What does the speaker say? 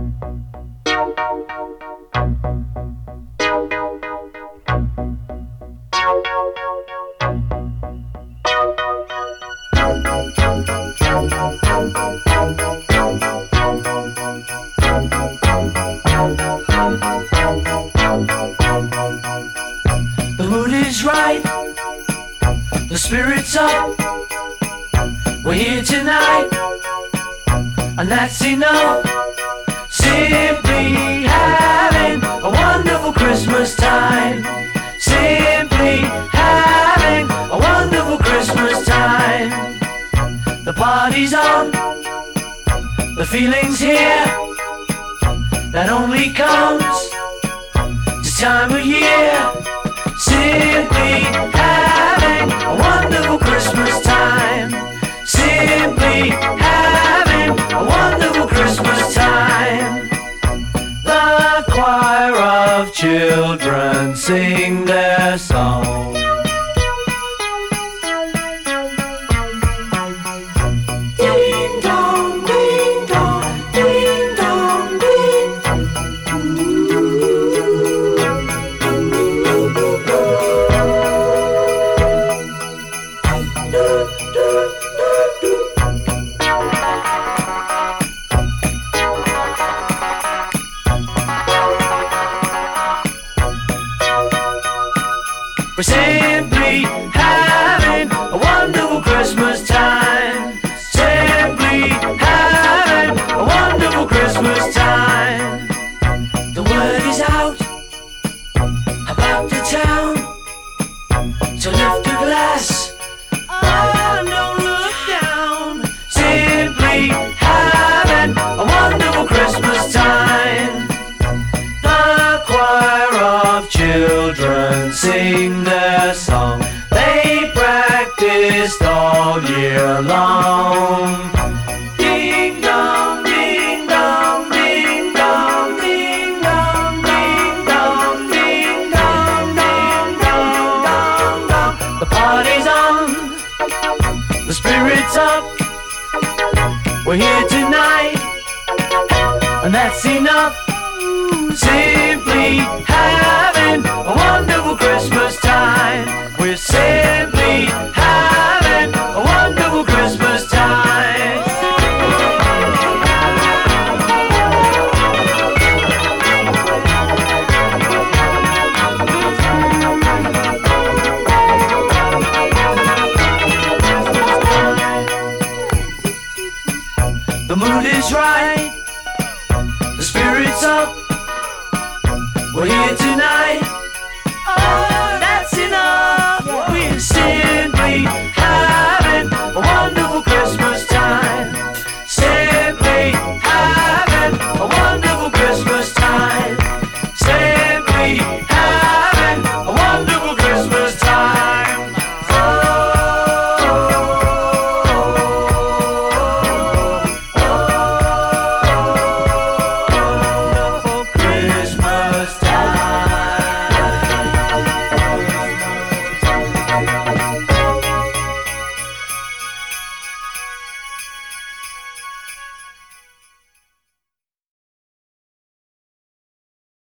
The mood is right, the spirit's up. We're here tonight, and that's enough. Simply having a wonderful Christmas time. Simply having a wonderful Christmas time. The party's on, the feeling's here. That only comes this time of year. Simply having a wonderful Christmas time. Simply having a wonderful Christmas time. The choir of children sing their song. Ding dong, ding dong, ding dong, ding. We're simply having a wonderful Christmas time. Simply having a wonderful Christmas time. The word is out about the town to lift a glass. Oh, don't look down. Simply having a wonderful Christmas time. The choir of children sing their song. They practiced all year long. Ding dong, ding dong, ding dong, ding dong, ding dong, ding dong, ding dong, dong, dong. The party's on, the spirit's up. We're here tonight, and that's enough. Simply having a wonderful Christmas time. We're simply having a wonderful Christmas time. The mood is right, the spirit's up. We're here tonight. Oh.